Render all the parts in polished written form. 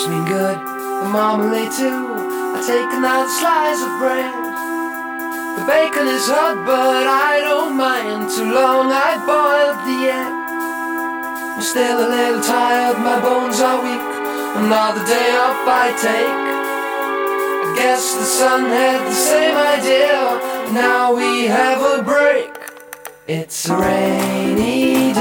soup's been good, the marmalade too. I take another slice of bread. The bacon is hot, but I don't mind. Too long I boiled the egg. I'm still a little tired, my bones are weak. Another day off I take. I guess the sun had the same idea. Now we have a break. It's a rainy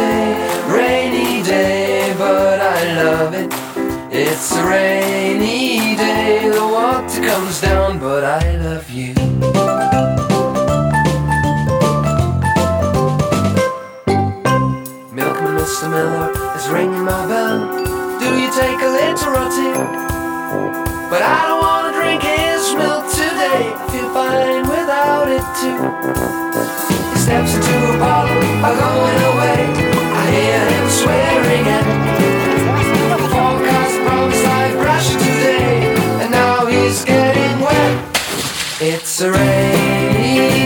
day, but I love it. It's a rainy day, the water comes down, but I love you. Milkman Mr. Miller is ringing my bell. Do you take a liter or two? But I don't wanna drink his milk today. I feel fine without it too. He steps into a bottle, I'm going away. I hear him swearing at the forecast promised I'd brush today, and now he's getting wet. It's a rainy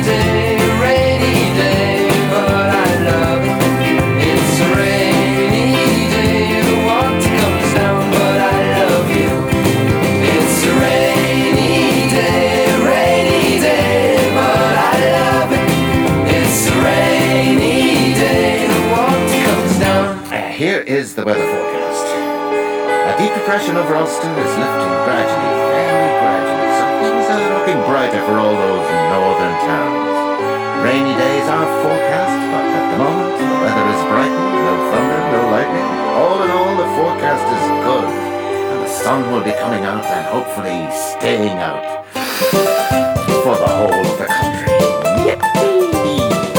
day, but I love it. It's a rainy day, the water comes down, but I love you. It's a rainy day, but I love it. It's a rainy day, the water comes down. Here is the weather forecast. A deep depression over Ulster is lifting gradually, very gradually, so things are looking brighter for all those northern towns. Rainy days are forecast, but at the moment the weather is bright, no thunder, no lightning. All in all, the forecast is good, and the sun will be coming out and hopefully staying out for the whole of the country. Yippee!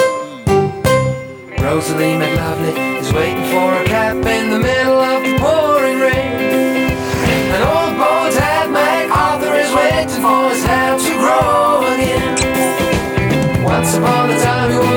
Rosalie McLovely is waiting for a cab in the middle of the pouring rain. An old boathead MacArthur is waiting for his hair to grow again. Once upon a time he was